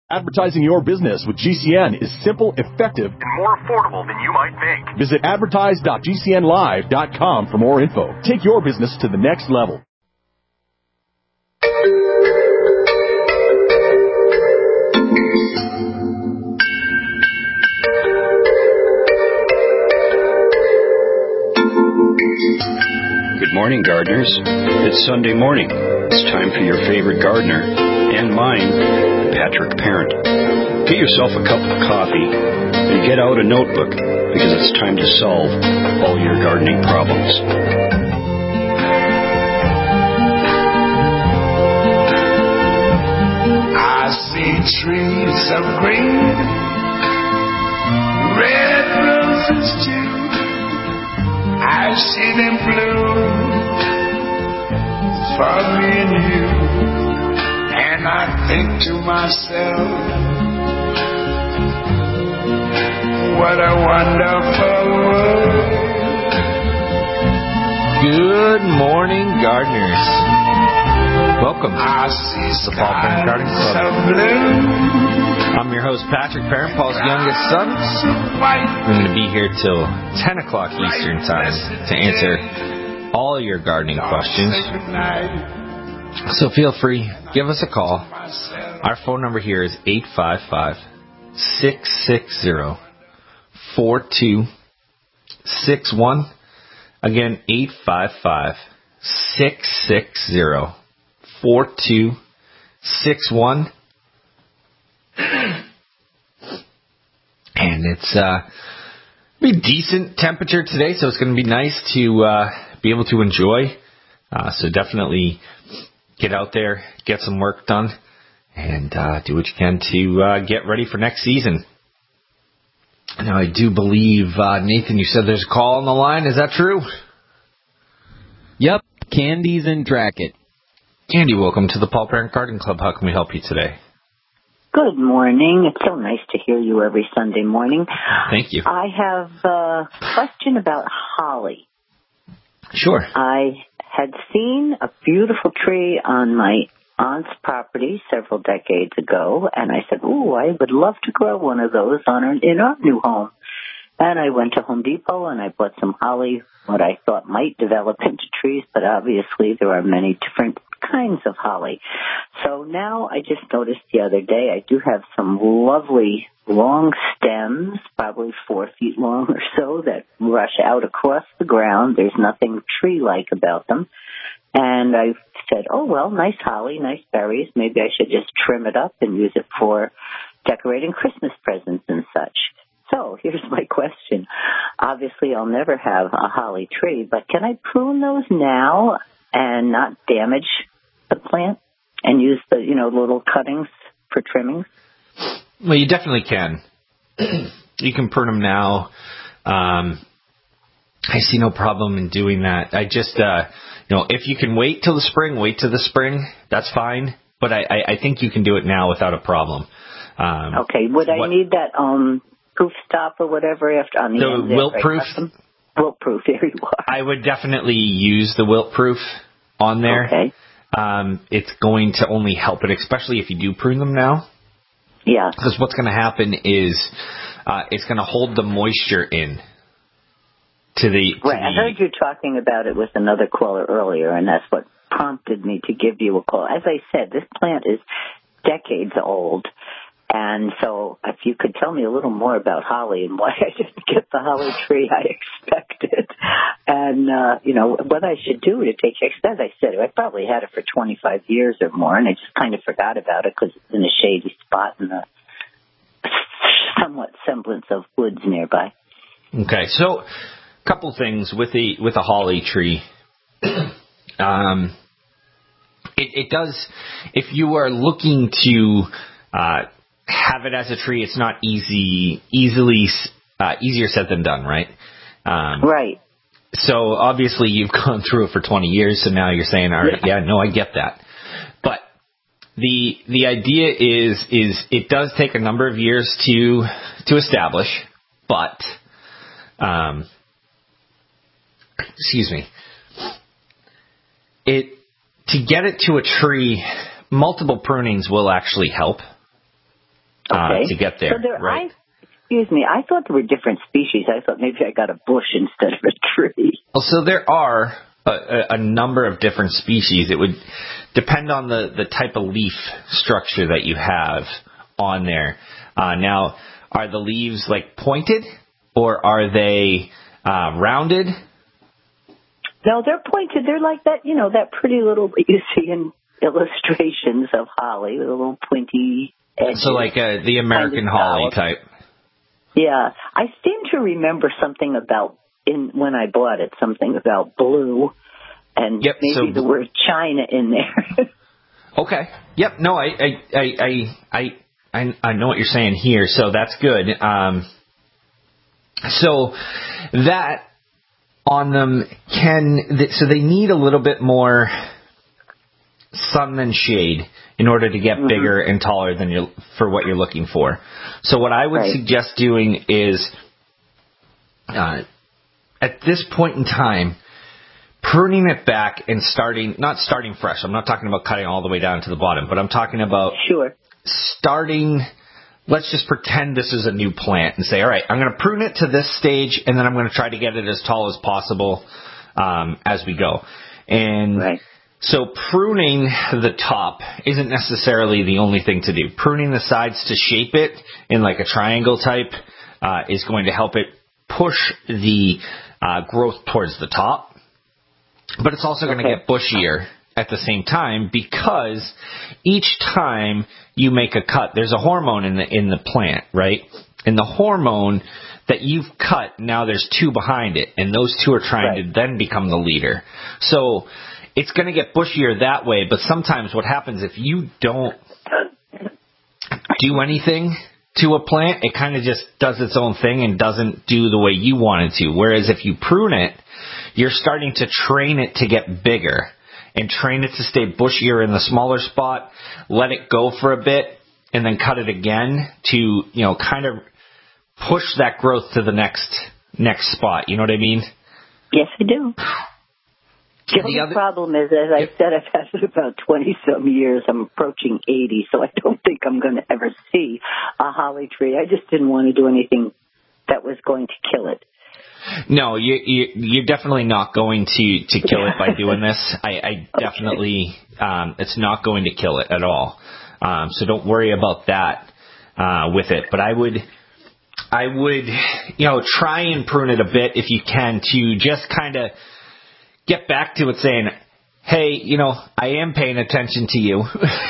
Advertising your business with GCN is simple, effective, and more affordable than you might think. Visit advertise.gcnlive.com for more info. Take your business to the next level. Good morning, gardeners. It's Sunday morning. It's time for your favorite gardener, and mine, Patrick Parent. Get yourself a cup of coffee and get out a notebook, because it's time to solve all your gardening problems. I see trees of green, red roses too. I see them bloom for me and you, and I think to myself, what a wonderful world. Good morning, gardeners. Welcome to the Paul Parent Garden Club. I'm your host, Patrick Parent, Paul's youngest son. I'm going to be here till 10 o'clock Eastern Time to answer all your gardening questions. So feel free, give us a call. Our phone number here is 855-660-4261. Again, 855-660-4261. And it's be decent temperature today, so it's going to be nice to be able to enjoy. So definitely get out there, get some work done, and do what you can to get ready for next season. Now, I do believe, Nathan, you said there's a call on the line. Is that true? Yep, Candy's in Dracut. Candy, welcome to the Paul Parent Garden Club. How can we help you today? Good morning. It's so nice to hear you every Sunday morning. Thank you. I have a question about holly. Sure. I had seen a beautiful tree on my aunt's property several decades ago, and I said, ooh, I would love to grow one of those in our new home. And I went to Home Depot and I bought some holly, what I thought might develop into trees, but obviously there are many different kinds of holly. So now I just noticed the other day I do have some lovely long stems, probably 4 feet long or so, that rush out across the ground. There's nothing tree-like about them. And I said, oh, well, nice holly, nice berries. Maybe I should just trim it up and use it for decorating Christmas presents and such. So here's my question. Obviously, I'll never have a holly tree, but can I prune those now and not damage the plant and use the, little cuttings for trimming? Well, you definitely can. You can prune them now. I see no problem in doing that. I just, if you can wait till the spring, that's fine. But I think you can do it now without a problem. Okay. Would I need that proof stop or whatever after on the end? Wilt proof? Wilt proof, there you are. I would definitely use the wilt proof on there. Okay. It's going to only help it, especially if you do prune them now. Yeah. Because what's going to happen is it's going to hold the moisture in. Right. I heard you talking about it with another caller earlier, and that's what prompted me to give you a call. As I said, this plant is decades old. And so if you could tell me a little more about holly and why I didn't get the holly tree I expected and, what I should do to take care. As I said, I probably had it for 25 years or more, and I just kind of forgot about it because it's in a shady spot in a somewhat semblance of woods nearby. Okay, so a couple things with the holly tree. It does, if you are looking to have it as a tree, it's not easier said than done, right? Right. So obviously you've gone through it for 20 years, so now you're saying, all right, yeah, no, I get that. But the idea is it does take a number of years to establish, but excuse me. To get it to a tree, multiple prunings will actually help. to get there. So right? Excuse me, I thought there were different species. I thought maybe I got a bush instead of a tree. Well, so there are a number of different species. It would depend on the type of leaf structure that you have on there. Now, are the leaves like pointed or are they rounded? No, they're pointed. They're like that, that pretty little that you see in illustrations of holly with a little pointy edge. So like the American holly type. Yeah. I seem to remember something about, when I bought it, something about blue and maybe the word China in there. Okay. Yep. No, I know what you're saying here, so that's good. So that on them so they need a little bit more sun than shade in order to get bigger and taller than for what you're looking for. So what I would suggest doing is, at this point in time, pruning it back and not starting fresh. I'm not talking about cutting all the way down to the bottom, but I'm talking about starting. Let's just pretend this is a new plant and say, all right, I'm going to prune it to this stage, and then I'm going to try to get it as tall as possible as we go. And so pruning the top isn't necessarily the only thing to do. Pruning the sides to shape it in like a triangle type is going to help it push the growth towards the top. But it's also going to get bushier at the same time, because each time you make a cut, there's a hormone in the plant, right? And the hormone that you've cut, now there's two behind it, and those two are trying to then become the leader. So it's going to get bushier that way, but sometimes what happens if you don't do anything to a plant, it kind of just does its own thing and doesn't do the way you want it to. Whereas if you prune it, you're starting to train it to get bigger and train it to stay bushier in the smaller spot, let it go for a bit, and then cut it again to, kind of push that growth to the next spot. You know what I mean? Yes, I do. The only problem is, as I said, I've had it about 20-some years. I'm approaching 80, so I don't think I'm going to ever see a holly tree. I just didn't want to do anything that was going to kill it. No, you're definitely not going to kill it by doing this. I definitely, it's not going to kill it at all. So don't worry about that with it. But I would, try and prune it a bit if you can, to just kind of get back to it saying, hey, I am paying attention to you.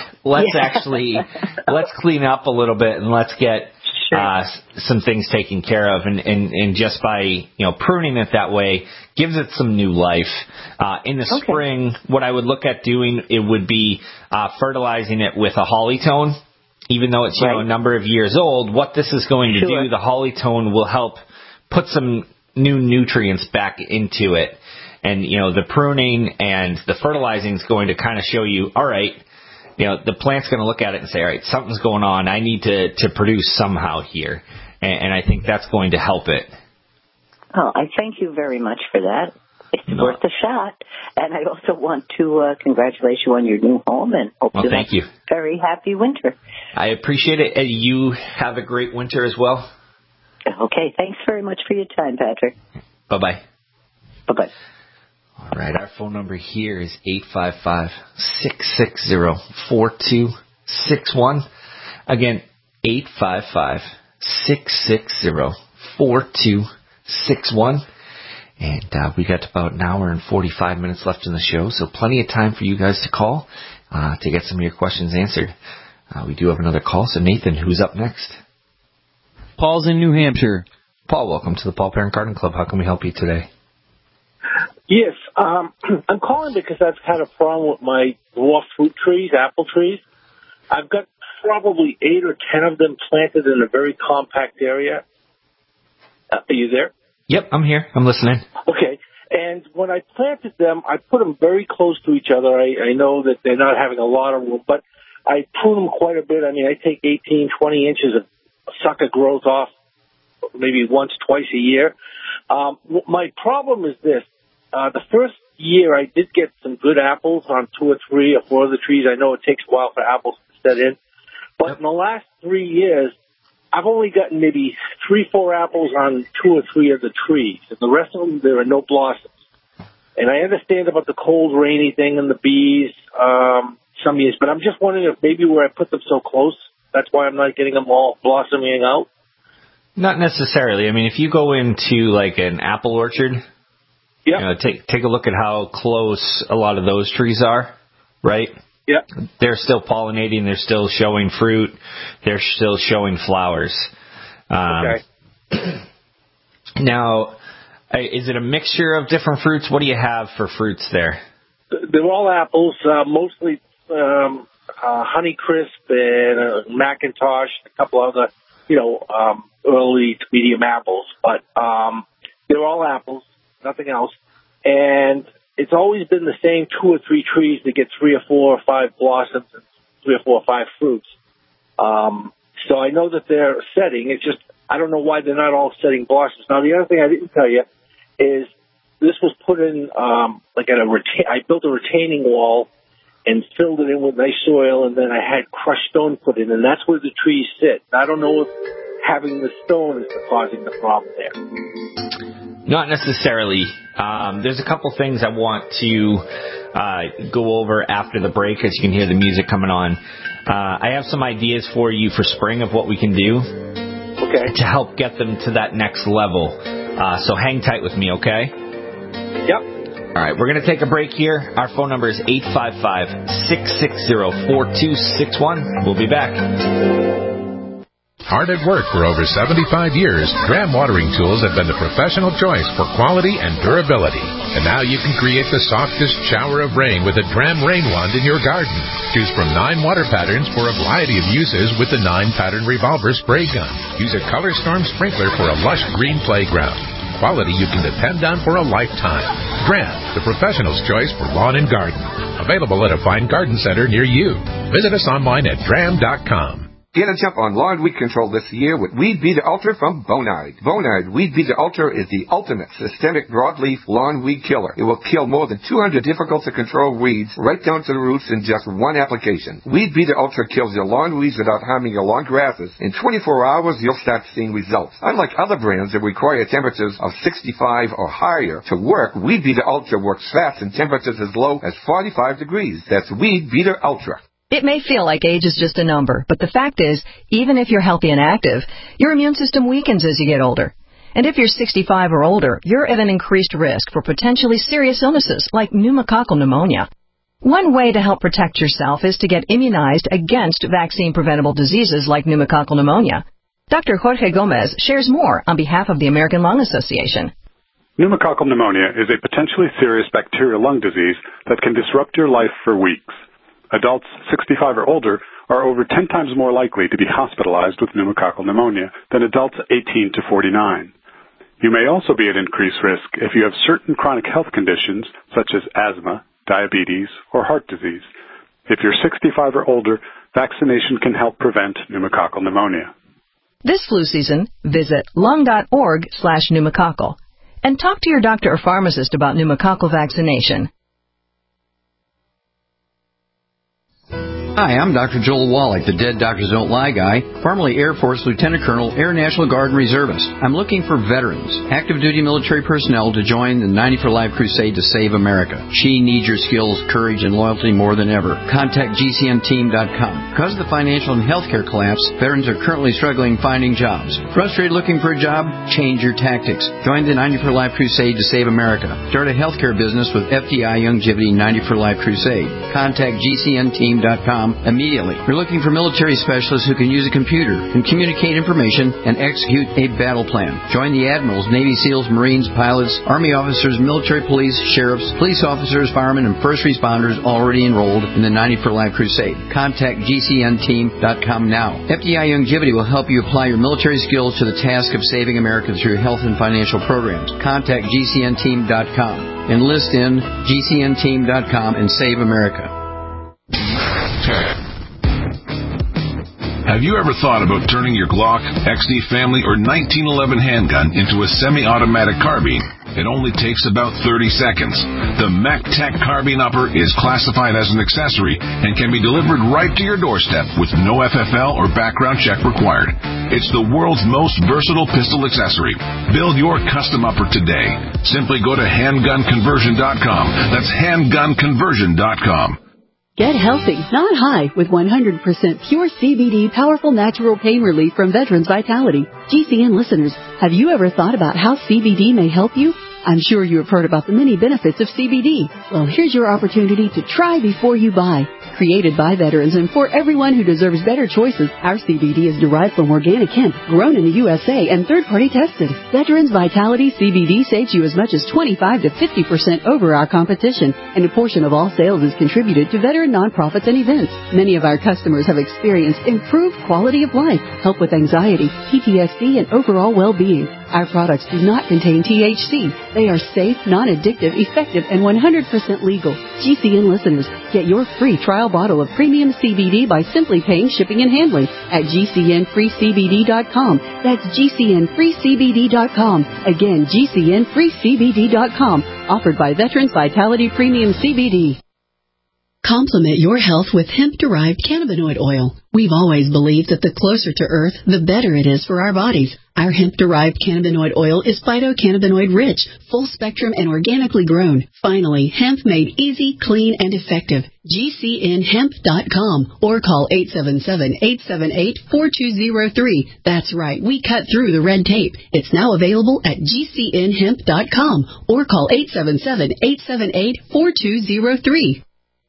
Let's clean up a little bit and let's get some things taken care of, and just by pruning it that way gives it some new life. In the spring, what I would look at doing, it would be fertilizing it with a Hollytone. Even though it's a number of years old, what this is going to do, the Hollytone will help put some new nutrients back into it, and the pruning and the fertilizing is going to kind of show you, all right, the plant's going to look at it and say, all right, something's going on. I need to produce somehow here. And I think that's going to help it. Oh, I thank you very much for that. It's worth a shot. And I also want to congratulate you on your new home and hope you have a very happy winter. I appreciate it. And you have a great winter as well. Okay. Thanks very much for your time, Patrick. Bye-bye. Bye-bye. All right, our phone number here is 855-660-4261. Again, 855-660-4261. And we got about an hour and 45 minutes left in the show, so plenty of time for you guys to call to get some of your questions answered. We do have another call, so Nathan, who's up next? Paul's in New Hampshire. Paul, welcome to the Paul Parent Garden Club. How can we help you today? Yes, I'm calling because I've had a problem with my dwarf fruit trees, apple trees. I've got probably 8 or 10 of them planted in a very compact area. Are you there? Yep, I'm here. I'm listening. Okay. And when I planted them, I put them very close to each other. I know that they're not having a lot of room, but I prune them quite a bit. I mean, I take 18, 20 inches of sucker growth off maybe once, twice a year. My problem is this. The first year I did get some good apples on 2 or 3 or 4 of the trees. I know it takes a while for apples to set in. But in the last 3 years, I've only gotten maybe 3-4 apples on 2 or 3 of the trees. And the rest of them, there are no blossoms. And I understand about the cold, rainy thing and the bees some years, but I'm just wondering if maybe where I put them so close, that's why I'm not getting them all blossoming out. Not necessarily. I mean, if you go into like an apple orchard, take a look at how close a lot of those trees are, right? Yeah. They're still pollinating. They're still showing fruit. They're still showing flowers. Okay. Now, is it a mixture of different fruits? What do you have for fruits there? They're all apples, mostly Honeycrisp and Macintosh, a couple other, early to medium apples. But they're all apples, nothing else. And it's always been the same 2 or 3 trees that get 3 or 4 or 5 blossoms and 3 or 4 or 5 fruits. So I know that they're setting. It's just I don't know why they're not all setting blossoms. Now, the other thing I didn't tell you is this was put in I built a retaining wall and filled it in with nice soil, and then I had crushed stone put in, and that's where the trees sit. I don't know if having the stone is causing the problem there. Not necessarily. There's a couple things I want to go over after the break, as you can hear the music coming on. I have some ideas for you for spring of what we can do to help get them to that next level. So hang tight with me, okay? Yep. All right, we're going to take a break here. Our phone number is 855-660-4261. We'll be back. Hard at work for over 75 years, Dram Watering Tools have been the professional choice for quality and durability. And now you can create the softest shower of rain with a Dram Rain Wand in your garden. Choose from 9 water patterns for a variety of uses with the 9-pattern revolver spray gun. Use a Color Storm sprinkler for a lush green playground. Quality you can depend on for a lifetime. Dram, the professional's choice for lawn and garden. Available at a fine garden center near you. Visit us online at dram.com. Get a jump on lawn weed control this year with Weed Beater Ultra from Bonide. Bonide Weed Beater Ultra is the ultimate systemic broadleaf lawn weed killer. It will kill more than 200 difficult-to-control weeds right down to the roots in just one application. Weed Beater Ultra kills your lawn weeds without harming your lawn grasses. In 24 hours, you'll start seeing results. Unlike other brands that require temperatures of 65 or higher to work, Weed Beater Ultra works fast in temperatures as low as 45 degrees. That's Weed Beater Ultra. It may feel like age is just a number, but the fact is, even if you're healthy and active, your immune system weakens as you get older. And if you're 65 or older, you're at an increased risk for potentially serious illnesses like pneumococcal pneumonia. One way to help protect yourself is to get immunized against vaccine-preventable diseases like pneumococcal pneumonia. Dr. Jorge Gomez shares more on behalf of the American Lung Association. Pneumococcal pneumonia is a potentially serious bacterial lung disease that can disrupt your life for weeks. Adults 65 or older are over 10 times more likely to be hospitalized with pneumococcal pneumonia than adults 18 to 49. You may also be at increased risk if you have certain chronic health conditions such as asthma, diabetes, or heart disease. If you're 65 or older, vaccination can help prevent pneumococcal pneumonia. This flu season, visit lung.org/pneumococcal and talk to your doctor or pharmacist about pneumococcal vaccination. Hi, I'm Dr. Joel Wallach, the Dead Doctors Don't Lie guy, formerly Air Force Lieutenant Colonel, Air National Guard and Reservist. I'm looking for veterans, active duty military personnel to join the 90 for Life crusade to save America. She needs your skills, courage, and loyalty more than ever. Contact GCNteam.com. Because of the financial and healthcare collapse, veterans are currently struggling finding jobs. Frustrated looking for a job? Change your tactics. Join the 90 for Life crusade to save America. Start a healthcare business with FDI Youngevity 90 for Life crusade. Contact GCNteam.com immediately. We're looking for military specialists who can use a computer and communicate information and execute a battle plan. Join the admirals, Navy SEALs, Marines, pilots, Army officers, military police, sheriffs, police officers, firemen, and first responders already enrolled in the 90 for Life crusade. Contact GCNteam.com now. FDI Youngevity will help you apply your military skills to the task of saving America through health and financial programs. Contact GCNteam.com. Enlist in GCNteam.com and save America. Have you ever thought about turning your Glock, XD family, or 1911 handgun into a semi-automatic carbine? It only takes about 30 seconds. The MacTech Carbine Upper is classified as an accessory and can be delivered right to your doorstep with no FFL or background check required. It's the world's most versatile pistol accessory. Build your custom upper today. Simply go to handgunconversion.com. That's handgunconversion.com. Get healthy, not high, with 100% pure CBD powerful natural pain relief from Veterans Vitality. GCN listeners, have you ever thought about how CBD may help you? I'm sure you have heard about the many benefits of CBD. Well, here's your opportunity to try before you buy. Created by veterans and for everyone who deserves better choices, our CBD is derived from organic hemp, grown in the USA, and third-party tested. Veterans Vitality CBD saves you as much as 25 to 50% over our competition, and a portion of all sales is contributed to veteran nonprofits and events. Many of our customers have experienced improved quality of life, help with anxiety, PTSD, and overall well-being. Our products do not contain THC. They are safe, non-addictive, effective, and 100% legal. GCN listeners, get your free trial bottle of premium CBD by simply paying shipping and handling at GCNFreeCBD.com. That's GCNFreeCBD.com. Again, GCNFreeCBD.com. Offered by Veterans Vitality Premium CBD. Complement your health with hemp-derived cannabinoid oil. We've always believed that the closer to Earth, the better it is for our bodies. Our hemp-derived cannabinoid oil is phytocannabinoid rich, full-spectrum, and organically grown. Finally, hemp made easy, clean, and effective. GCNHemp.com or call 877-878-4203. That's right, we cut through the red tape. It's now available at GCNHemp.com or call 877-878-4203.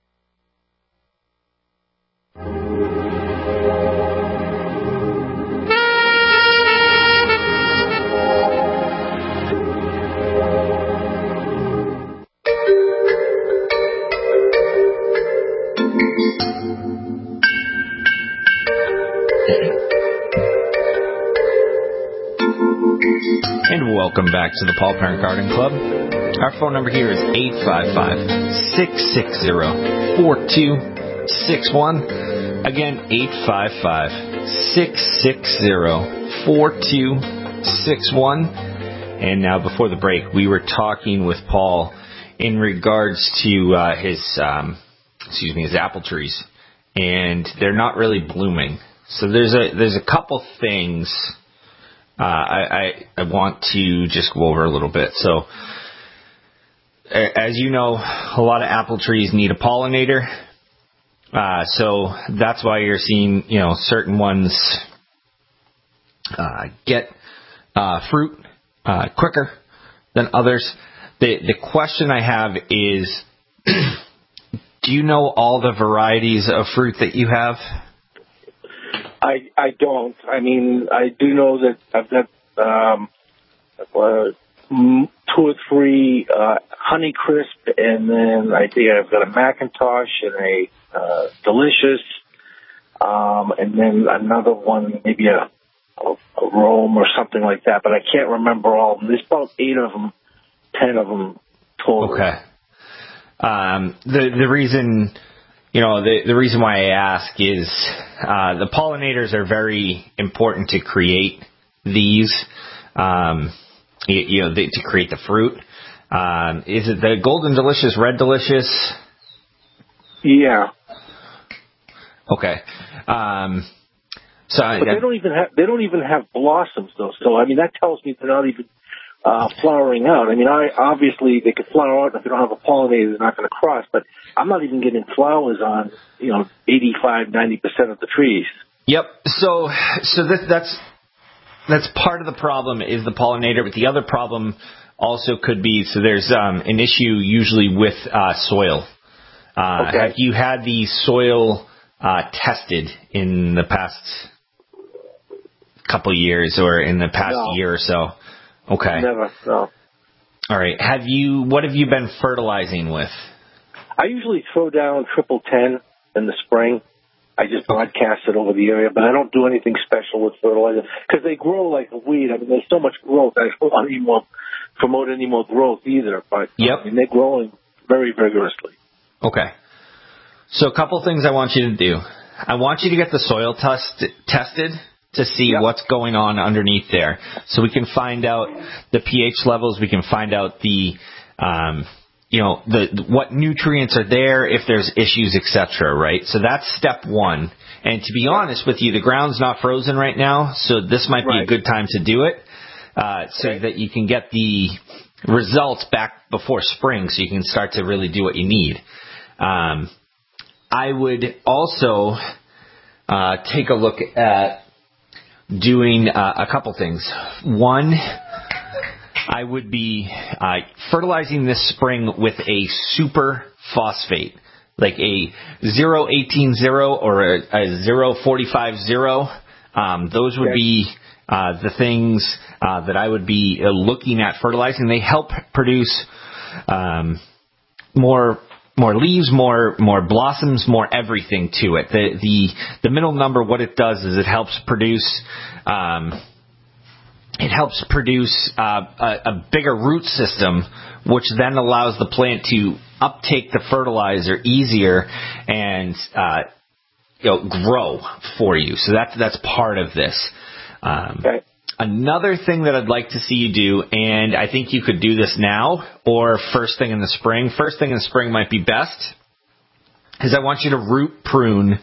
And welcome back to the Paul Parent Garden Club. Our phone number here is 855-660-4261. Again, 855-660-4261. And now, before the break, we were talking with Paul in regards to his apple trees, and they're not really blooming. So there's a couple things I want to just go over a little bit. So, as you know, a lot of apple trees need a pollinator. So that's why you're seeing, certain ones get fruit quicker than others. The question I have is, do you know all the varieties of fruit that you have? I don't. I mean, I do know that I've got 2 or 3 Honeycrisp, and then I think I've got a Macintosh and a Delicious, and then another one, maybe a Rome or something like that. But I can't remember all of them. There's about 8 of them, 10 of them total. Okay. The reason. The reason why I ask is the pollinators are very important to create these, to create the fruit. Is it the Golden Delicious, Red Delicious? Yeah. Okay. But they don't even have blossoms though. So I mean that tells me they're not even flowering out. I mean, obviously they could flower out, and if they don't have a pollinator, they're not going to cross. But I'm not even getting flowers on, 85-90% of the trees. Yep. So that's part of the problem is the pollinator. But the other problem also could be there's an issue usually with soil. Okay. Have you had the soil tested in the past couple of years or in the past year or so? Okay. Never, no. All right. What have you been fertilizing with? I usually throw down 10 in the spring. I just broadcast it over the area, but I don't do anything special with fertilizer because they grow like a weed. I mean, there's so much growth. I don't want to promote any more growth either, but I mean, they're growing very vigorously. Okay. So a couple things I want you to do. I want you to get the soil tested to see what's going on underneath there. So we can find out the pH levels. We can find out the what nutrients are there, if there's issues, etc. Right? So that's step one. And to be honest with you, the ground's not frozen right now, so this might be a good time to do it, so that you can get the results back before spring, so you can start to really do what you need. I would also take a look at doing a couple things. One, I would be fertilizing this spring with a super phosphate, like a 0.18.0 or a 0.45.0. Those would be the things that I would be looking at fertilizing. They help produce more leaves, more blossoms, more everything to it. The middle number, what it does is it helps produce a bigger root system, which then allows the plant to uptake the fertilizer easier and grow for you. So that's part of this. Another thing that I'd like to see you do, and I think you could do this now or first thing in the spring. First thing in the spring might be best, is I want you to root prune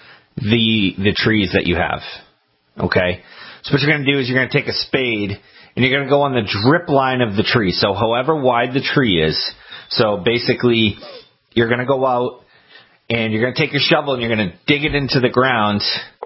the trees that you have. Okay? So what you're going to do is you're going to take a spade and you're going to go on the drip line of the tree. So however wide the tree is. So basically you're going to go out and you're going to take your shovel and you're going to dig it into the ground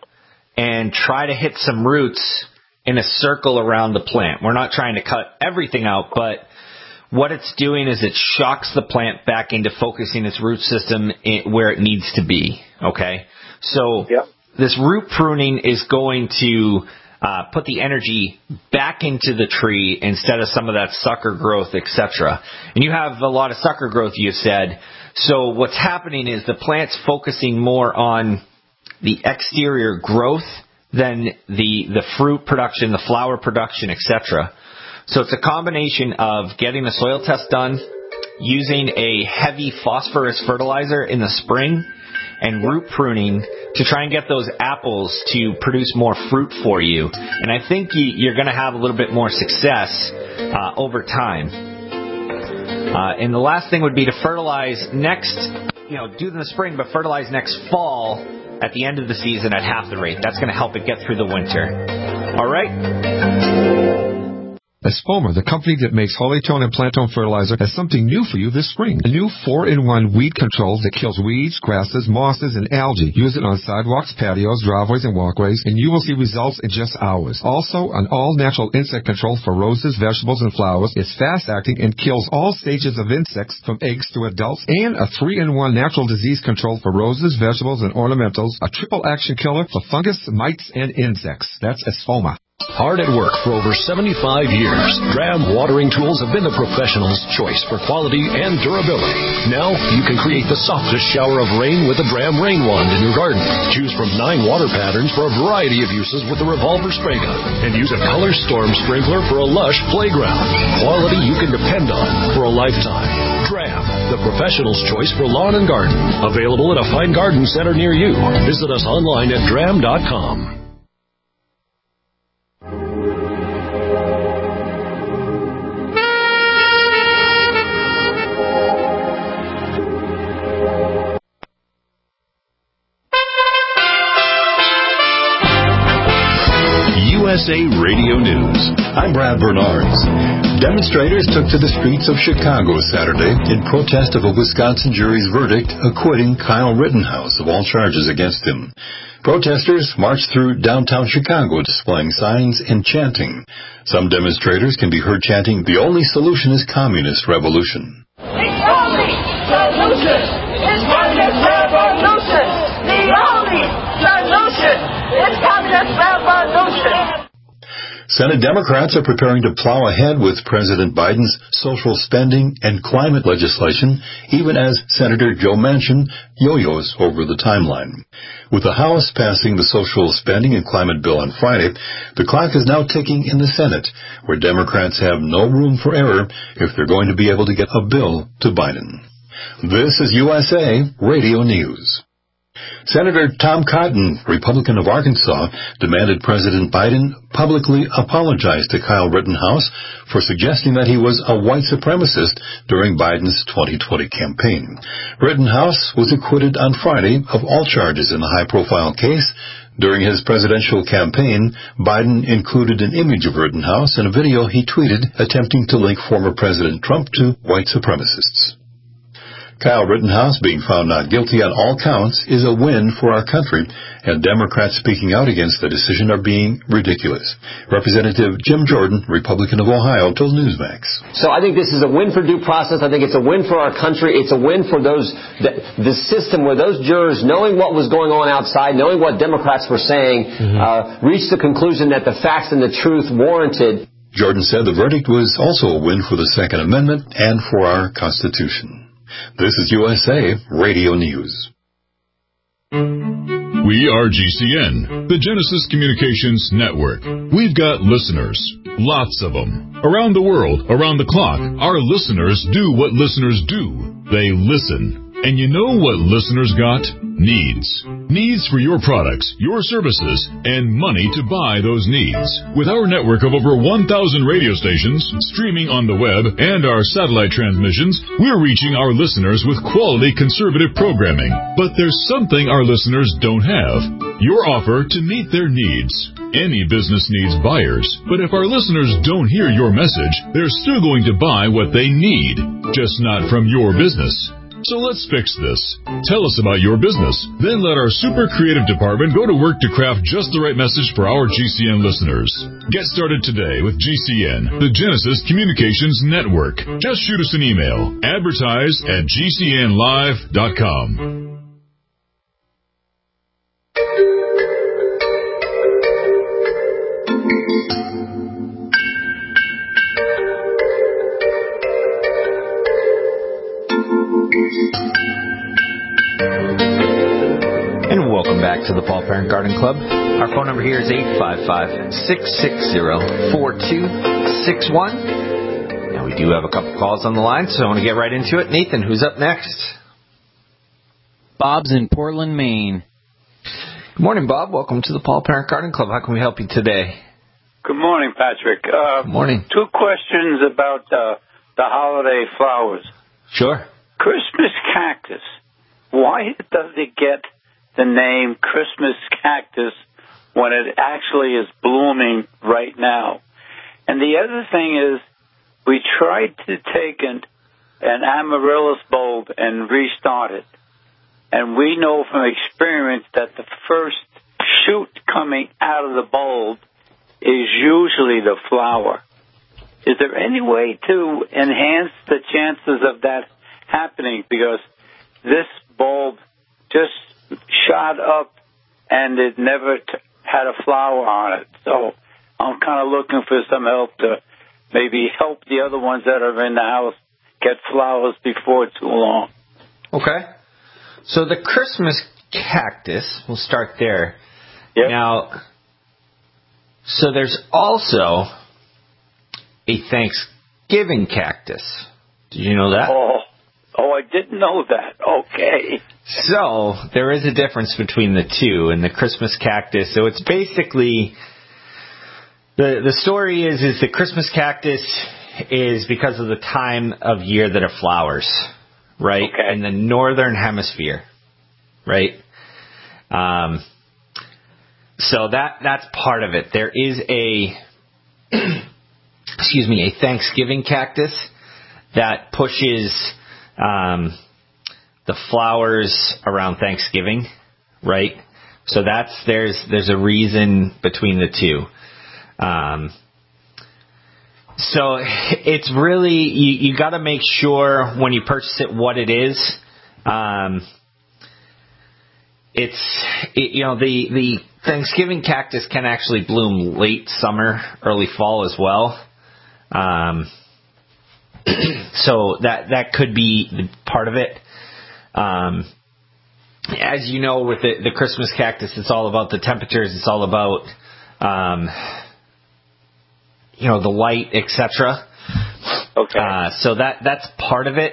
and try to hit some roots in a circle around the plant. We're not trying to cut everything out, but what it's doing is it shocks the plant back into focusing its root system where it needs to be. Okay? So this root pruning is going to put the energy back into the tree instead of some of that sucker growth, etc. And you have a lot of sucker growth, you said. So what's happening is the plant's focusing more on the exterior growth than the fruit production, the flower production, etc. So it's a combination of getting a soil test done, using a heavy phosphorus fertilizer in the spring, and root pruning to try and get those apples to produce more fruit for you. And I think you're going to have a little bit more success over time. And the last thing would be to fertilize next, do in the spring, but fertilize next fall at the end of the season at half the rate. That's going to help it get through the winter. All right? Espoma, the company that makes Holly-tone and Plant-tone fertilizer, has something new for you this spring. A new 4-in-1 weed control that kills weeds, grasses, mosses, and algae. Use it on sidewalks, patios, driveways, and walkways, and you will see results in just hours. Also, an all-natural insect control for roses, vegetables, and flowers. It's fast-acting and kills all stages of insects from eggs to adults. And a 3-in-1 natural disease control for roses, vegetables, and ornamentals. A triple action killer for fungus, mites, and insects. That's Espoma. Hard at work for over 75 years, Dram watering tools have been the professional's choice for quality and durability. Now you can create the softest shower of rain with a Dram rain wand in your garden. Choose from 9 water patterns for a variety of uses with the revolver spray gun, and use a Color Storm sprinkler for a lush playground. Quality you can depend on for a lifetime. Dram, the professional's choice for lawn and garden. Available at a fine garden center near you. Visit us online at dram.com. USA Radio News. I'm Brad Bernards. Demonstrators took to the streets of Chicago Saturday in protest of a Wisconsin jury's verdict acquitting Kyle Rittenhouse of all charges against him. Protesters marched through downtown Chicago displaying signs and chanting. Some demonstrators can be heard chanting, "The only solution is communist revolution." The only solution is communist revolution. The only solution is communist revolution. Senate Democrats are preparing to plow ahead with President Biden's social spending and climate legislation, even as Senator Joe Manchin yo-yos over the timeline. With the House passing the social spending and climate bill on Friday, the clock is now ticking in the Senate, where Democrats have no room for error if they're going to be able to get a bill to Biden. This is USA Radio News. Senator Tom Cotton, Republican of Arkansas, demanded President Biden publicly apologize to Kyle Rittenhouse for suggesting that he was a white supremacist during Biden's 2020 campaign. Rittenhouse was acquitted on Friday of all charges in the high-profile case. During his presidential campaign, Biden included an image of Rittenhouse in a video he tweeted attempting to link former President Trump to white supremacists. Kyle Rittenhouse being found not guilty on all counts is a win for our country, and Democrats speaking out against the decision are being ridiculous. Representative Jim Jordan, Republican of Ohio, told Newsmax. So I think this is a win for due process. I think it's a win for our country. It's a win for the system where those jurors, knowing what was going on outside, knowing what Democrats were saying, reached the conclusion that the facts and the truth warranted. Jordan said the verdict was also a win for the Second Amendment and for our Constitution. This is USA Radio News. We are GCN, the Genesis Communications Network. We've got listeners, lots of them. Around the world, around the clock, our listeners do what listeners do. They listen. And you know what listeners got? Needs. Needs for your products, your services, and money to buy those needs. With our network of over 1,000 radio stations, streaming on the web, and our satellite transmissions, we're reaching our listeners with quality conservative programming. But there's something our listeners don't have. Your offer to meet their needs. Any business needs buyers, but if our listeners don't hear your message, they're still going to buy what they need, just not from your business. So let's fix this. Tell us about your business. Then let our super creative department go to work to craft just the right message for our GCN listeners. Get started today with GCN, the Genesis Communications Network. Just shoot us an email. Advertise@gcnlive.com. Welcome back to the Paul Parent Garden Club. Our phone number here is 855-660-4261. Now, we do have a couple calls on the line, so I want to get right into it. Nathan, who's up next? Bob's in Portland, Maine. Good morning, Bob. Welcome to the Paul Parent Garden Club. How can we help you today? Good morning, Patrick. Good morning. 2 questions about the holiday flowers. Sure. Christmas cactus. Why does it get the name Christmas cactus when it actually is blooming right now? And the other thing is, we tried to take an amaryllis bulb and restart it. And we know from experience that the first shoot coming out of the bulb is usually the flower. Is there any way to enhance the chances of that happening? Because this bulb just shot up and it never had a flower on it. So I'm kind of looking for some help to maybe help the other ones that are in the house get flowers before too long. Okay. So the Christmas cactus, we'll start there. Yep. Now, so there's also a Thanksgiving cactus. Did you know that? Oh, I didn't know that. Okay. So there is a difference between the two and the Christmas cactus. So it's basically, the story is the Christmas cactus is because of the time of year that it flowers, right? Okay. In the northern hemisphere, right? So that's part of it. There is a Thanksgiving cactus that pushes the flowers around Thanksgiving, right? So there's a reason between the two. So it's really, you got to make sure when you purchase it what it is. The Thanksgiving cactus can actually bloom late summer, early fall as well. So that could be part of it. As you know, with the Christmas cactus, it's all about the temperatures. It's all about, the light, etc. Okay. So that's part of it.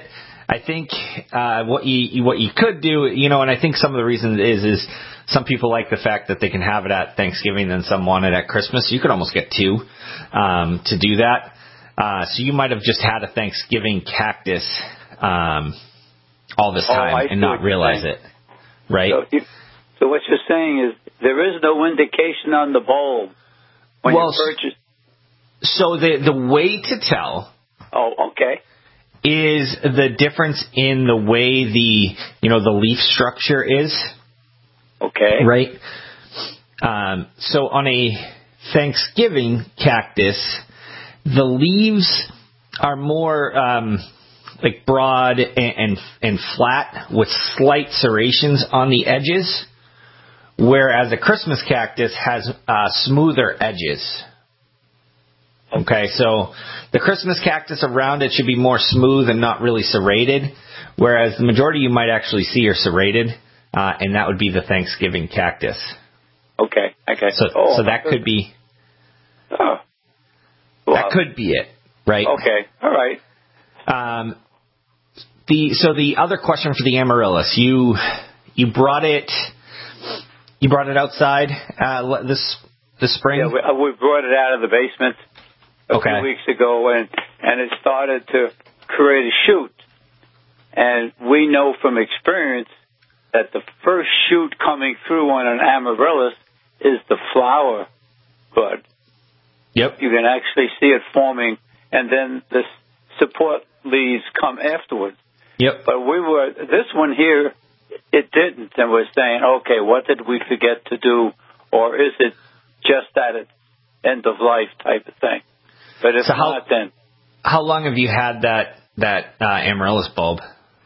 I think what you could do, and I think some of the reason is some people like the fact that they can have it at Thanksgiving and some want it at Christmas. You could almost get two to do that. So you might have just had a Thanksgiving cactus all this time and not realize it, right? So what you're saying is there is no indication on the bulb when you purchase. So the way to tell. Oh, okay. Is the difference in the way the leaf structure is. Okay. Right. So on a Thanksgiving cactus, the leaves are more like broad and flat with slight serrations on the edges, whereas a Christmas cactus has smoother edges. Okay, so the Christmas cactus around it should be more smooth and not really serrated, whereas the majority you might actually see are serrated, and that would be the Thanksgiving cactus. Okay. So that could be. Oh. Well, that could be it, right? Okay. All right. The other question for the amaryllis, you brought it outside this spring. Yeah, we brought it out of the basement a few weeks ago, and it started to create a shoot. And we know from experience that the first shoot coming through on an amaryllis is the flower bud. Yep. You can actually see it forming, and then the support leaves come afterwards. Yep. But this one here, it didn't, and we're saying, okay, what did we forget to do, or is it just at its end of life type of thing? But if not, then. How long have you had that amaryllis bulb?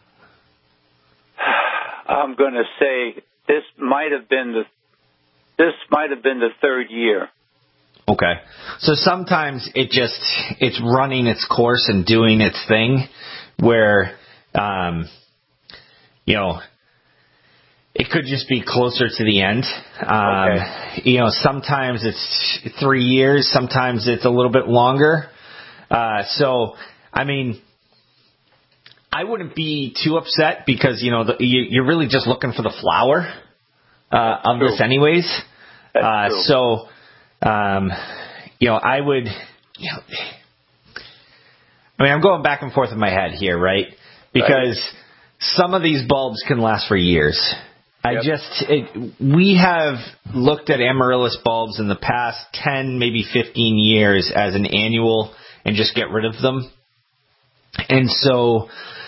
I'm going to say this might have been the third year. Okay. So sometimes it's running its course and doing its thing where, it could just be closer to the end. Sometimes it's 3 years, sometimes it's a little bit longer. So, I mean, I wouldn't be too upset because, you're really just looking for the flower of this anyways. That's true. I would, I'm going back and forth in my head here, right? Because some of these bulbs can last for years. We have looked at amaryllis bulbs in the past 10, maybe 15 years as an annual and just get rid of them. And so,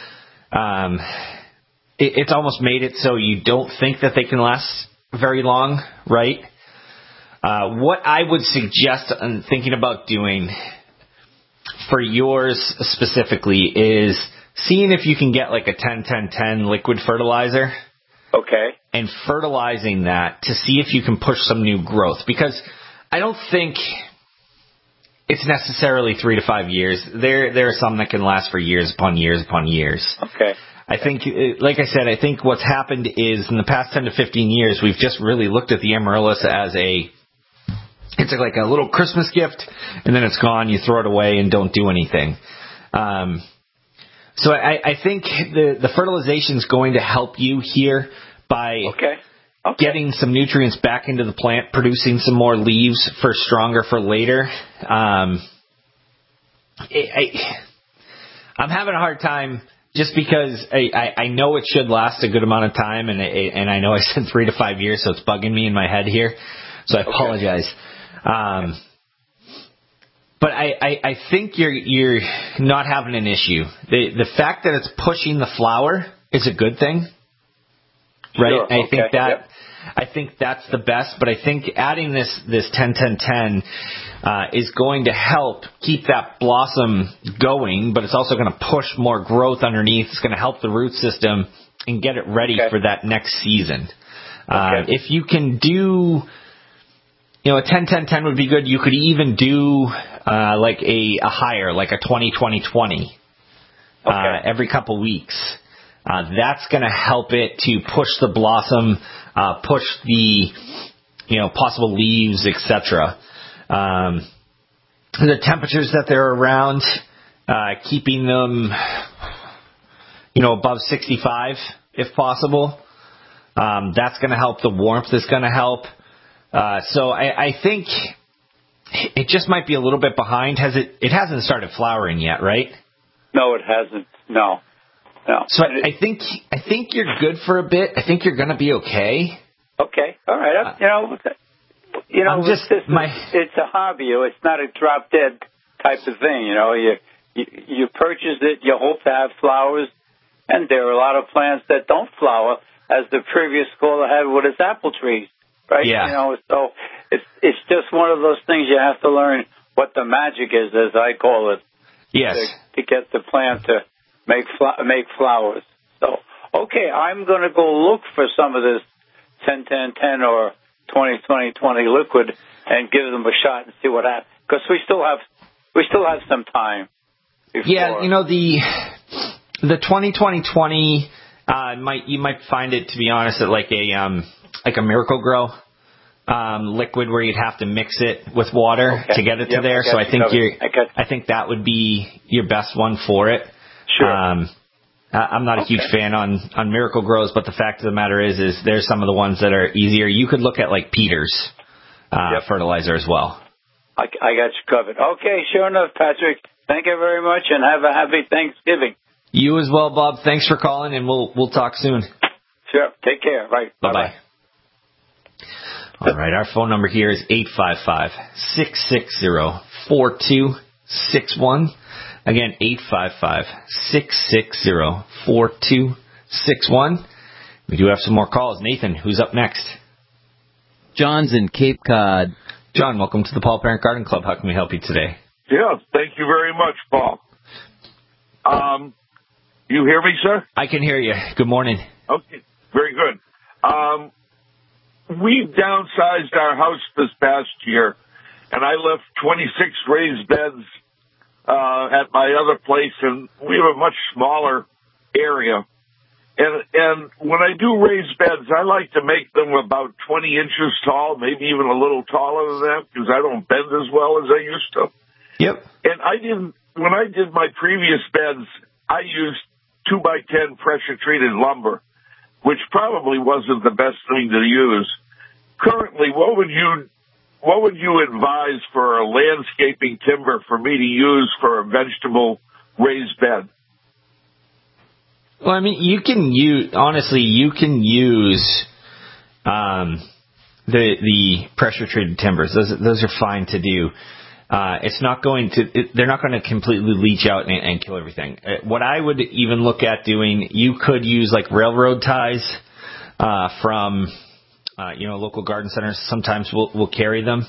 it's almost made it so you don't think that they can last very long, right? What I would suggest and thinking about doing for yours specifically is seeing if you can get like a 10-10-10 liquid fertilizer. Okay. And fertilizing that to see if you can push some new growth. Because I don't think it's necessarily 3 to 5 years. There are some that can last for years upon years upon years. Okay. I think, like I said, I think what's happened is in the past 10 to 15 years, we've just really looked at the amaryllis as it's like a little Christmas gift, and then it's gone. You throw it away and don't do anything. So I think the fertilization is going to help you here by getting some nutrients back into the plant, producing some more leaves for stronger for later. I'm having a hard time just because I know it should last a good amount of time, and I know I said 3 to 5 years, so it's bugging me in my head here. So I apologize. But I think you're not having an issue. The fact that it's pushing the flower is a good thing, right? Sure. I think that's the best. But I think adding this 10-10-10 is going to help keep that blossom going. But it's also going to push more growth underneath. It's going to help the root system and get it ready for that next season. If you can do. A 10-10-10 would be good. You could even do like a higher, like a 20-20-20 every couple weeks. That's going to help it to push the blossom, push the possible leaves, etc. The temperatures that they're around, keeping them above 65 if possible. That's going to help. The warmth is going to help. So I think it just might be a little bit behind. It hasn't started flowering yet, right? No, it hasn't. No. So I think you're good for a bit. I think you're going to be okay. Okay. All right. It's a hobby. It's not a drop dead type of thing. You purchase it. You hope to have flowers, and there are a lot of plants that don't flower, as the previous caller had with his apple trees. Right? Yeah. So it's just one of those things you have to learn what the magic is, as I call it. Yes. To get the plant to make flowers. So, okay, I'm going to go look for some of this 10-10-10 or 20-20-20 liquid and give them a shot and see what happens. Because we still have some time. Before. Yeah, the 20-20-20 you might find it, to be honest, at like a Miracle-Gro liquid where you'd have to mix it with water to get it to there. So I think that would be your best one for it. Sure. I'm not a huge fan on Miracle-Gros, but the fact of the matter is there's some of the ones that are easier. You could look at like Peters fertilizer as well. I got you covered. Okay, sure enough, Patrick. Thank you very much, and have a happy Thanksgiving. You as well, Bob. Thanks for calling, and we'll talk soon. Sure. Take care. Right. Bye-bye. All right, our phone number here is 855-660-4261. Again, 855-660-4261. We do have some more calls. Nathan, who's up next? John's in Cape Cod. John, welcome to the Paul Parent Garden Club. How can we help you today? Yeah, thank you very much, Paul. You hear me, sir? I can hear you. Good morning. Okay, very good. We downsized our house this past year, and I left 26 raised beds at my other place, and we have a much smaller area. And when I do raised beds, I like to make them about 20 inches tall, maybe even a little taller than that, because I don't bend as well as I used to. Yep. And when I did my previous beds, I used 2x10 pressure-treated lumber, which probably wasn't the best thing to use. Currently, what would you advise for a landscaping timber for me to use for a vegetable raised bed? Well, I mean, you can use the pressure-treated timbers. Those are fine to do. They're not going to completely leach out and kill everything. What I would even look at doing, you could use like railroad ties from local garden centers. Sometimes we'll carry them.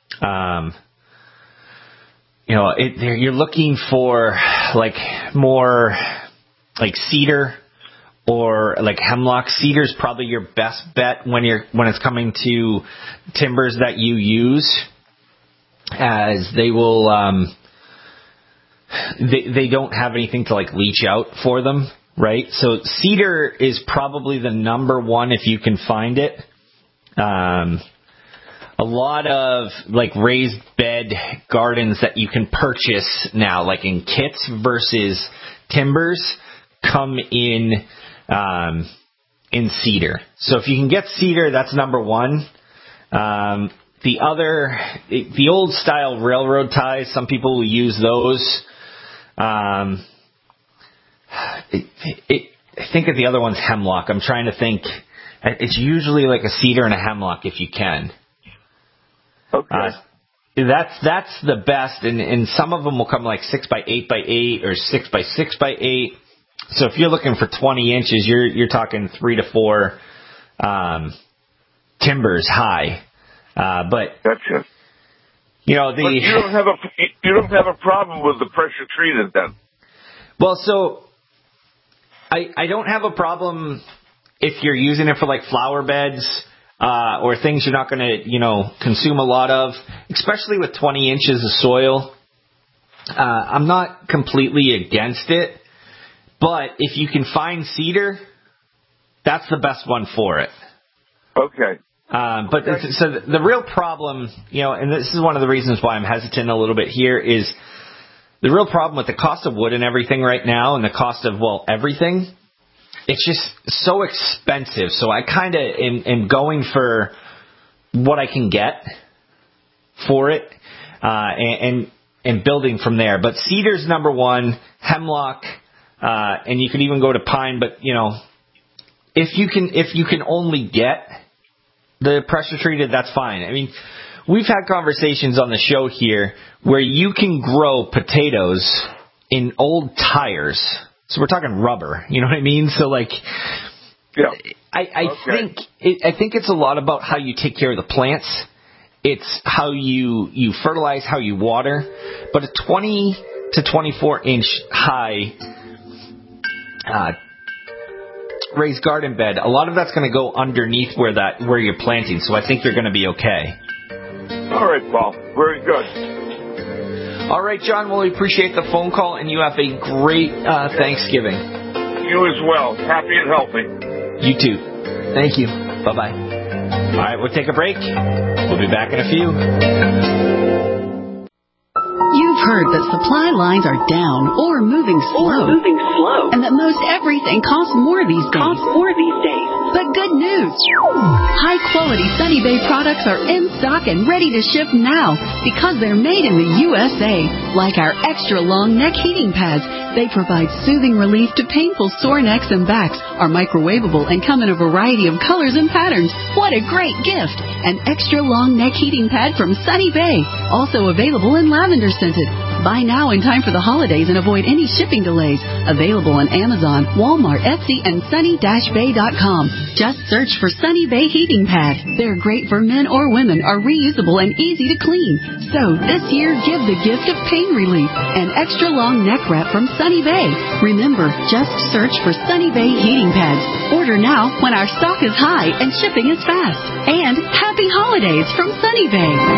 You're looking for like more like cedar or like hemlock. Cedar's probably your best bet when it's coming to timbers that you use, as they will they don't have anything to like leach out for them, right? So cedar is probably the number one if you can find it. A lot of like raised bed gardens that you can purchase now, like in kits versus timbers, come in cedar. So if you can get cedar, that's number one. The old style railroad ties, some people will use those. I think that the other one's hemlock. I'm trying to think. It's usually like a cedar and a hemlock if you can. Okay. That's the best, and some of them will come like 6x8x8 or 6x6x8. So if you're looking for 20 inches, you're talking 3 to 4 timbers high. But gotcha. But you don't have a problem with the pressure treated then. Well, so I don't have a problem if you're using it for like flower beds or things you're not going to consume a lot of, especially with 20 inches of soil. I'm not completely against it, but if you can find cedar, that's the best one for it. Okay. So the real problem, and this is one of the reasons why I'm hesitant a little bit here, is the real problem with the cost of wood and everything right now, and the cost of, well, everything, it's just so expensive. So I kind of am going for what I can get for it, and building from there. But cedar's number one, hemlock, and you could even go to pine. But if you can only get the pressure treated, that's fine. I mean, we've had conversations on the show here where you can grow potatoes in old tires. So we're talking rubber, you know what I mean? So yeah. I think it's a lot about how you take care of the plants. It's how you fertilize, how you water. But a 20 to 24 inch high raised garden bed, a lot of that's going to go underneath where you're planting. So I think you're going to be okay. All right, Paul. Very good. All right, John. Well, we appreciate the phone call, and you have a great Thanksgiving. You as well. Happy and healthy. You too. Thank you. Bye-bye. All right, we'll take a break. We'll be back in a few. You've heard that supply lines are down or moving slow. And that most everything costs more these days. But good news. High-quality Sunny Bay products are in stock and ready to ship now because they're made in the USA. Like our extra long neck heating pads. They provide soothing relief to painful sore necks and backs, are microwavable, and come in a variety of colors and patterns. What a great gift! An extra long neck heating pad from Sunny Bay. Also available in lavender scented. Buy now in time for the holidays and avoid any shipping delays. Available on Amazon, Walmart, Etsy, and sunny-bay.com. Just search for Sunny Bay Heating Pad. They're great for men or women, are reusable and easy to clean. So this year, give the gift of pain relief. An extra long neck wrap from Sunny Bay. Remember, just search for Sunny Bay Heating Pads. Order now when our stock is high and shipping is fast. And happy holidays from Sunny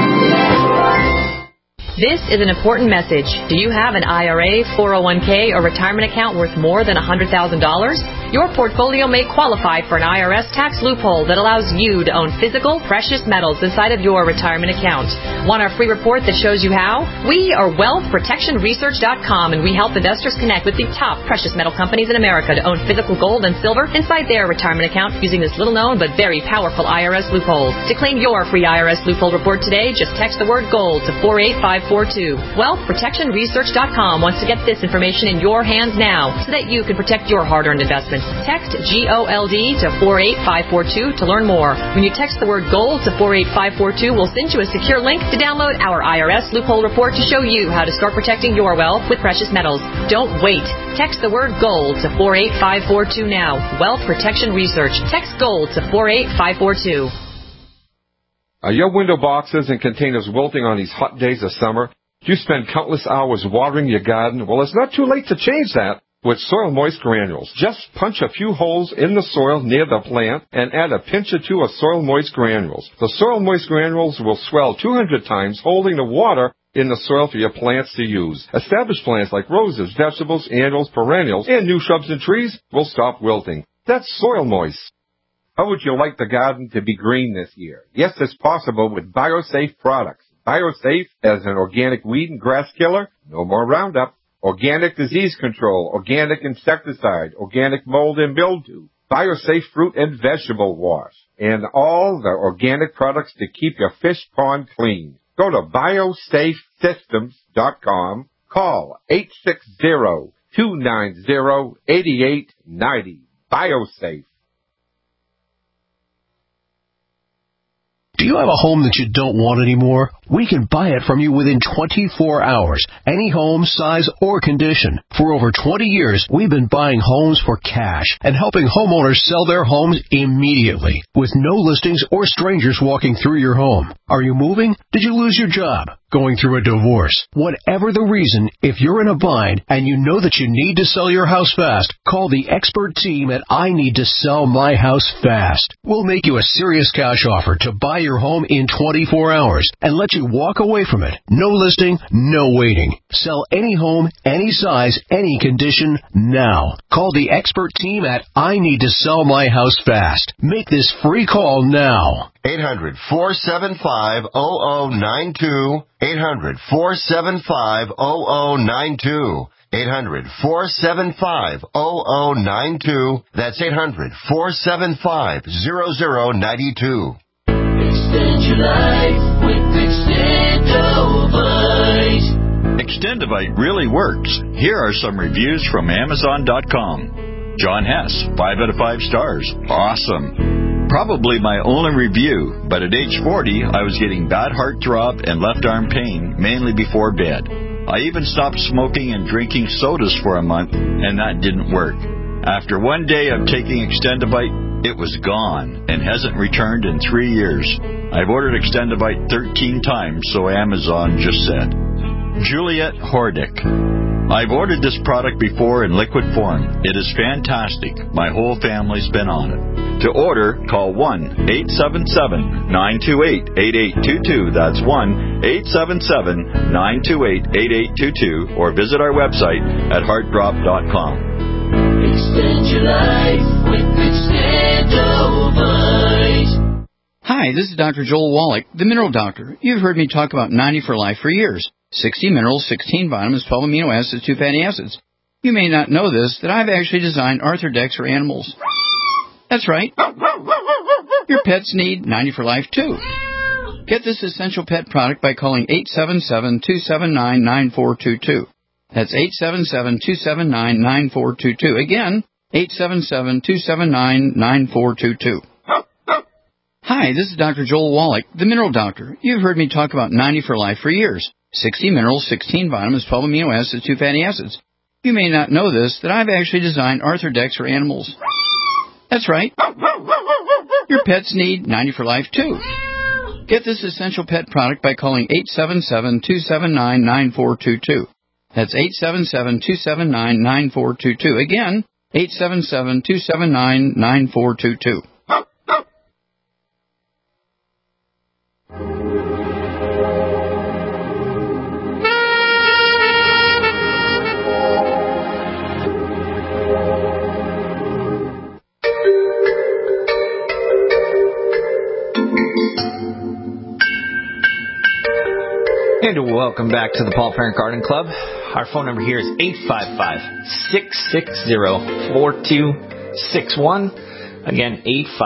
Bay. This is an important message. Do you have an IRA, 401k, or retirement account worth more than $100,000? Your portfolio may qualify for an IRS tax loophole that allows you to own physical, precious metals inside of your retirement account. Want our free report that shows you how? We are WealthProtectionResearch.com, and we help investors connect with the top precious metal companies in America to own physical gold and silver inside their retirement account using this little-known but very powerful IRS loophole. To claim your free IRS loophole report today, just text the word GOLD to 48542. WealthProtectionResearch.com wants to get this information in your hands now so that you can protect your hard-earned investments. Text GOLD to 48542 to learn more. When you text the word GOLD to 48542, we'll send you a secure link to download our IRS loophole report to show you how to start protecting your wealth with precious metals. Don't wait. Text the word GOLD to 48542 now. Wealth Protection Research. Text GOLD to 48542. Are your window boxes and containers wilting on these hot days of summer? Do you spend countless hours watering your garden? Well, it's not too late to change that with Soil Moist Granules. Just punch a few holes in the soil near the plant and add a pinch or two of Soil Moist Granules. The Soil Moist Granules will swell 200 times, holding the water in the soil for your plants to use. Established plants like roses, vegetables, annuals, perennials, and new shrubs and trees will stop wilting. That's Soil Moist. How would you like the garden to be green this year? Yes, it's possible with BioSafe products. BioSafe as an organic weed and grass killer, no more Roundup. Organic disease control, organic insecticide, organic mold and mildew. BioSafe fruit and vegetable wash. And all the organic products to keep your fish pond clean. Go to biosafesystems.com. Call 860-290-8890. BioSafe. Do you have a home that you don't want anymore? We can buy it from you within 24 hours. Any home, size, or condition. For over 20 years, we've been buying homes for cash and helping homeowners sell their homes immediately with no listings or strangers walking through your home. Are you moving? Did you lose your job? Going through a divorce? Whatever the reason, if you're in a bind and you know that you need to sell your house fast, call the expert team at I Need to Sell My House Fast. We'll make you a serious cash offer to buy your home in 24 hours and let you walk away from it. No listing, no waiting. Sell any home, any size, any condition now. Call the expert team at I Need to Sell My House Fast. Make this free call now. 800-475-0092. 800-475-0092. 800-475-0092. That's 800-475-0092. Extend your life with Extendovite. Extendovite really works. Here are some reviews from Amazon.com. John Hess, 5 out of 5 stars. Awesome. Probably my only review, but at age 40, I was getting bad heart throb and left arm pain, mainly before bed. I even stopped smoking and drinking sodas for a month, and that didn't work. After one day of taking Extendovite, it was gone and hasn't returned in 3 years. I've ordered Extendovite 13 times, so Amazon just said. Juliet Hordick. I've ordered this product before in liquid form. It is fantastic. My whole family's been on it. To order, call 1-877-928-8822. That's 1-877-928-8822. Or visit our website at heartdrop.com. Extend your life with Extendovite. Hi, this is Dr. Joel Wallach, the Mineral Doctor. You've heard me talk about 90 for Life for years. 60 minerals, 16 vitamins, 12 amino acids, 2 fatty acids. You may not know this, that I've actually designed Arthrodex for animals. That's right. Your pets need 90 for Life, too. Get this essential pet product by calling 877-279-9422. That's 877-279-9422. Again, 877-279-9422. Hi, this is Dr. Joel Wallach, the Mineral Doctor. You've heard me talk about 90 for Life for years. 60 minerals, 16 vitamins, 12 amino acids, 2 fatty acids. You may not know this, that I've actually designed Arthrodex for animals. That's right. Your pets need 90 for Life, too. Get this essential pet product by calling 877-279-9422. That's 877-279-9422. Again, 877-279-9422. And welcome back to the Paul Parent Garden Club. Our phone number here is 855-660-4261. Again,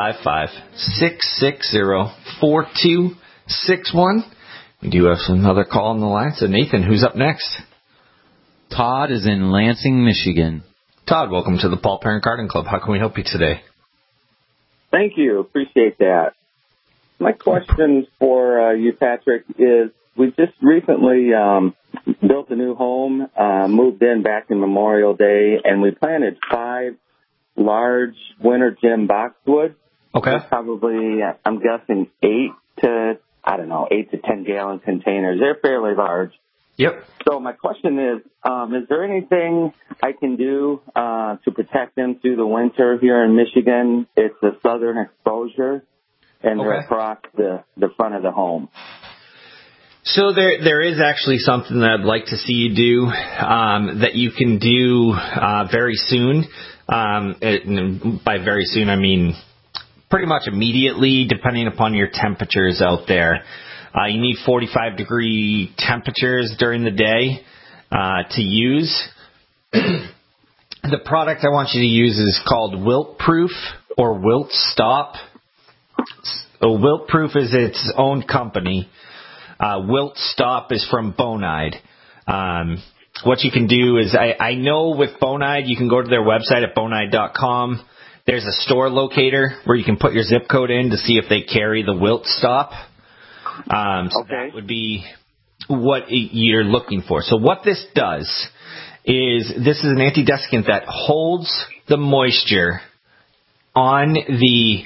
855-660-4261. We do have another call on the line. So Nathan, who's up next? Todd is in Lansing, Michigan. Todd, welcome to the Paul Parent Garden Club. How can we help you today? Thank you. Appreciate that. My question for you, Patrick, is we just recently built a new home, moved in back in Memorial Day, and we planted 5 large winter gem boxwoods. Okay. Probably, I'm guessing 8 to 10 gallon containers. They're fairly large. Yep. So my question is there anything I can do to protect them through the winter here in Michigan? It's a southern exposure, and they're across the front of the home. So there is actually something that I'd like to see you do that you can do very soon. By very soon, I mean pretty much immediately, depending upon your temperatures out there. You need 45-degree temperatures during the day to use. The product I want you to use is called Wilt Proof or Wilt Stop. Wilt Proof is its own company. Wilt Stop is from Bonide. What you can do is, I know with Bonide, you can go to their website at bonide.com. There's a store locator where you can put your zip code in to see if they carry the Wilt Stop. So that would be what you're looking for. So what this does is, this is an antidesicant that holds the moisture on the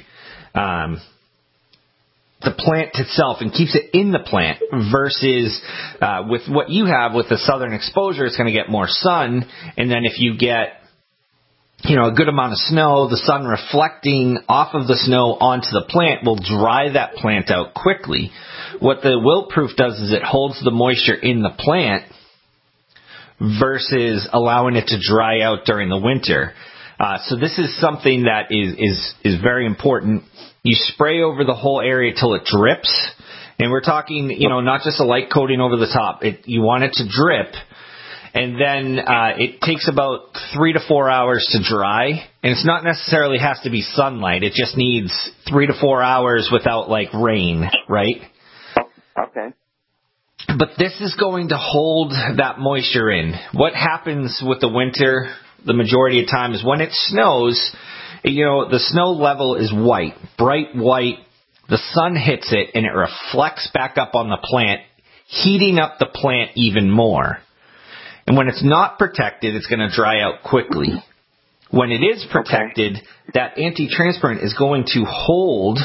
plant itself and keeps it in the plant versus with what you have with the southern exposure, it's going to get more sun. And then if you get, a good amount of snow, the sun reflecting off of the snow onto the plant will dry that plant out quickly. What the Wilt Proof does is it holds the moisture in the plant versus allowing it to dry out during the winter. So this is something that is very important. You spray over the whole area till it drips. And we're talking, not just a light coating over the top. You want it to drip. And then it takes about 3 to 4 hours to dry. And it's not necessarily has to be sunlight. It just needs 3 to 4 hours without, rain, right? Okay. But this is going to hold that moisture in. What happens with the winter the majority of time is when it snows, the snow level is white, bright white. The sun hits it and it reflects back up on the plant, heating up the plant even more. And when it's not protected, it's going to dry out quickly. When it is protected, that anti-transpirant is going to hold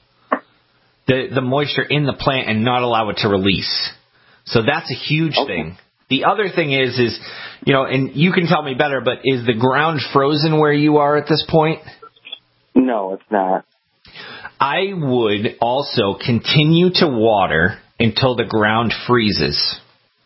the moisture in the plant and not allow it to release. So that's a huge thing. The other thing is, and you can tell me better, but is the ground frozen where you are at this point? No, it's not. I would also continue to water until the ground freezes.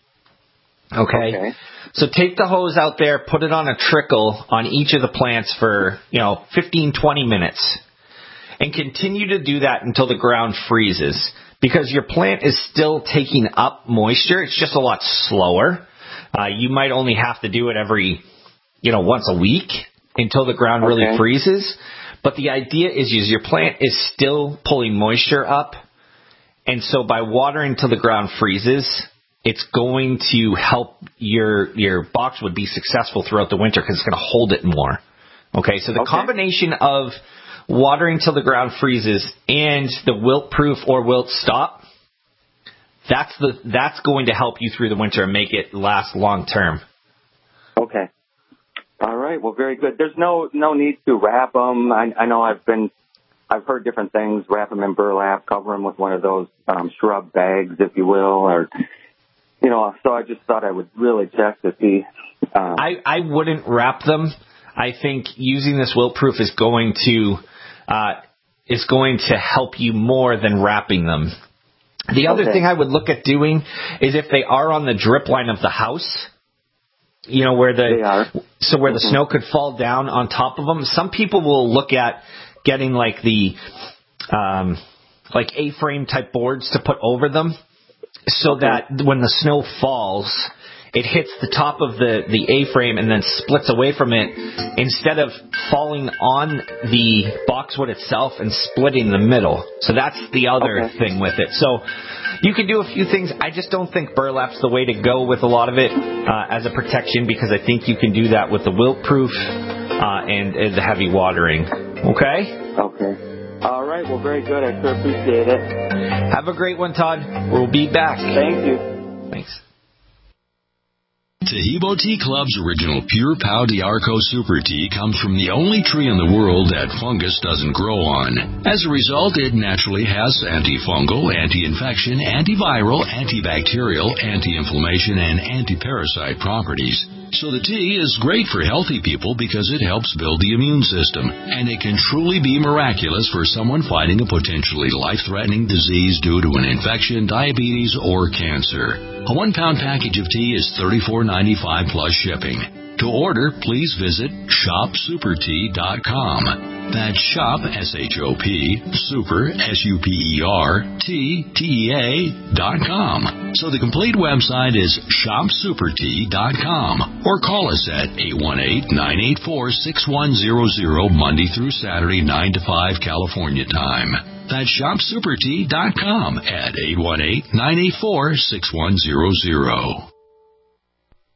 Okay? So take the hose out there, put it on a trickle on each of the plants for, 15, 20 minutes. And continue to do that until the ground freezes. Because your plant is still taking up moisture. It's just a lot slower. You might only have to do it every, once a week until the ground really freezes. But the idea is your plant is still pulling moisture up. And so by watering till the ground freezes, it's going to help your boxwood be successful throughout the winter because it's going to hold it more. Okay, so the combination of watering till the ground freezes and the wilt proof or wilt stop, that's going to help you through the winter and make it last long term. Okay. All right. Well, very good. There's no need to wrap them. I know I've heard different things. Wrap them in burlap, cover them with one of those shrub bags, if you will, or So I just thought I would really check to see. I wouldn't wrap them. I think using this wilt proof is going to help you more than wrapping them. The other thing I would look at doing is if they are on the drip line of the house. Where the snow could fall down on top of them. Some people will look at getting the A-frame type boards to put over them, so that when the snow falls, it hits the top of the A-frame and then splits away from it instead of falling on the boxwood itself and splitting the middle. So that's the other thing with it. So you can do a few things. I just don't think burlap's the way to go with a lot of it as a protection, because I think you can do that with the wilt proof and the heavy watering. Okay? Okay. All right. Well, very good. I sure appreciate it. Have a great one, Todd. We'll be back. Thank you. Thanks. Taheebo Tea Club's original Pure Pau d'Arco Super Tea comes from the only tree in the world that fungus doesn't grow on. As a result, it naturally has antifungal, anti-infection, antiviral, antibacterial, anti-inflammation, and anti-parasite properties. So the tea is great for healthy people because it helps build the immune system, and it can truly be miraculous for someone fighting a potentially life-threatening disease due to an infection, diabetes, or cancer. A 1-pound package of tea is $34.95 plus shipping. To order, please visit shopsupertea.com. That's shop, S-H-O-P, super, S-U-P-E-R, T-T-E-A.com. So the complete website is shopsupertea.com, or call us at 818-984-6100 Monday through Saturday, 9 to 5 California time. That's shopsupertea.com at 818-984-6100.